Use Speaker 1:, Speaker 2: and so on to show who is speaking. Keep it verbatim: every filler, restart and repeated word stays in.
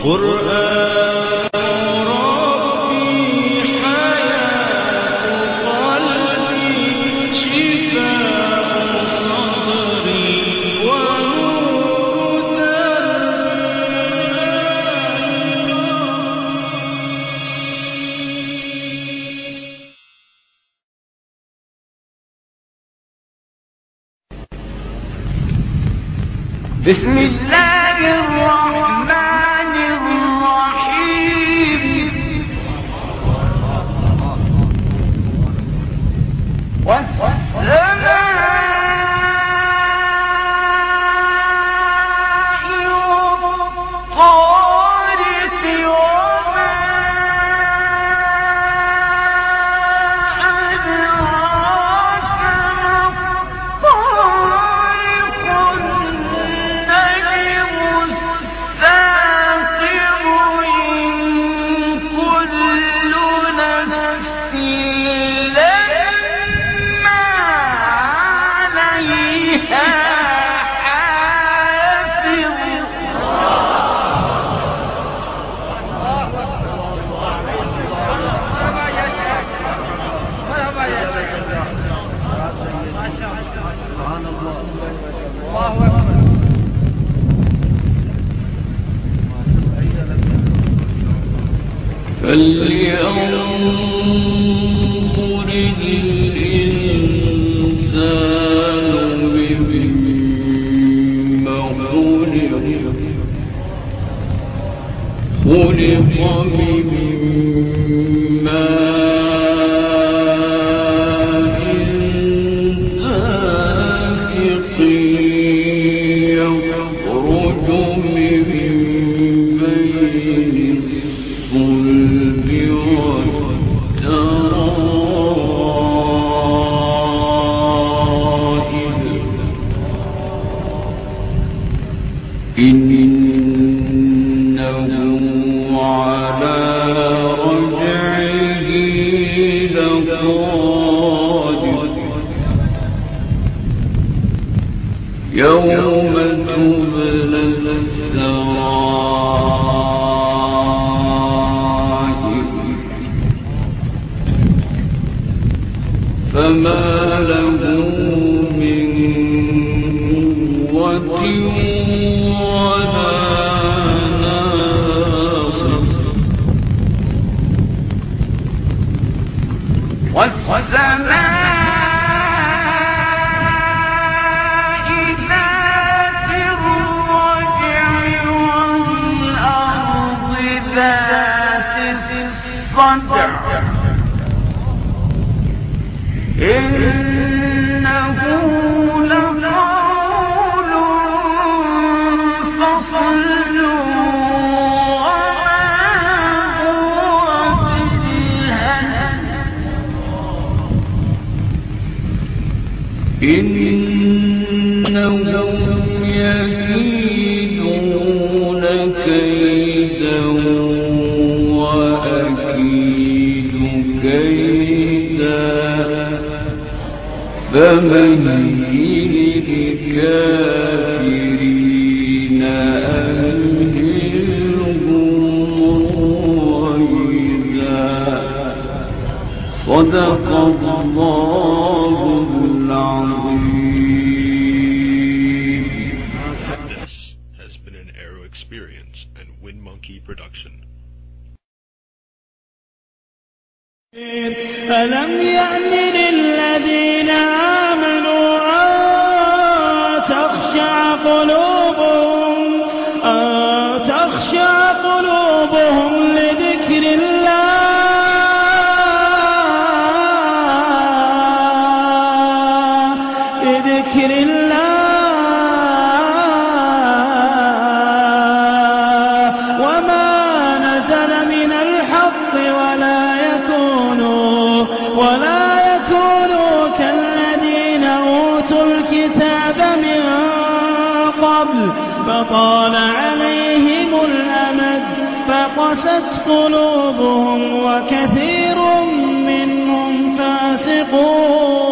Speaker 1: بسم الله الرحمن الرحيم. والسماء والطارق وما أدراك ما الطارق النجم الثاقب إن كل نفس لما عليها حافظ.
Speaker 2: فلينظر الإنسان مما خلق. خلق من ماء دافق يخرج من بين الصلب والترائب. إنه على رجعه لقادر. يوم تبلى السرائر فما له من قوة ولا ناصر.
Speaker 1: والسماء ذات الرجع والأرض ذات الصدع. إنه لقول فصل وما هو بالهزل.
Speaker 2: إنهم يكيدون كيدا وأكيد كيدا فمهل الكافرين أمهلهم رويدا. صدق الله العظيم.
Speaker 3: This has been an Aero Experience and WinMonkey production.
Speaker 4: ألم يأن للذين آمنوا أن تخشع قلوبهم أن تخشع قلوبهم لذكر الله لذكر الله وما نزل من الحق ولا يكونوا ولا يكونوا كالذين أوتوا الكتاب من قبل فطال عليهم الأمد فقست قلوبهم وكثير منهم فاسقون.